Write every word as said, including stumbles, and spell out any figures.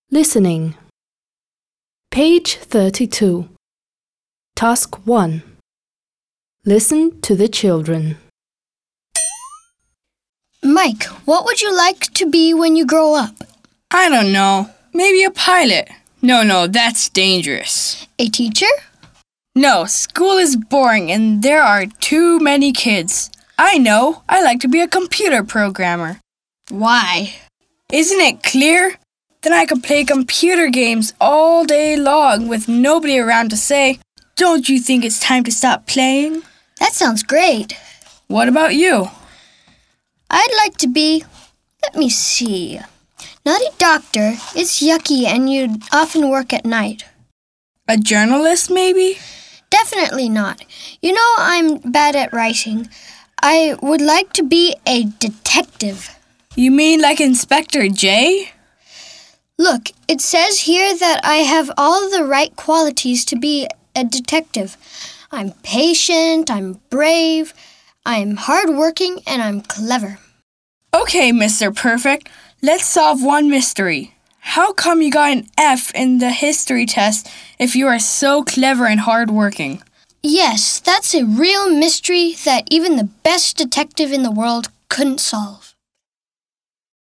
Listening. Page thirty-two. Task one. Listen to the children. Mike, what would you like to be when you grow up? I don't know. Maybe a pilot. No, no, that's dangerous. A teacher? No, school is boring and there are too many kids. I know. I like to be a computer programmer. Why? Isn't it clear? Then I could play computer games all day long with nobody around to say, "Don't you think it's time to stop playing?" That sounds great. What about you? I'd like to be, let me see, not a doctor. It's yucky and you'd often work at night. A journalist, maybe? Definitely not. You know I'm bad at writing. I would like to be a detective. You mean like Inspector J? Look, it says here that I have all the right qualities to be a detective. I'm patient, I'm brave, I'm hardworking, and I'm clever. Okay, Mister Perfect, let's solve one mystery. How come you got an F in the history test if you are so clever and hardworking? Yes, that's a real mystery that even the best detective in the world couldn't solve.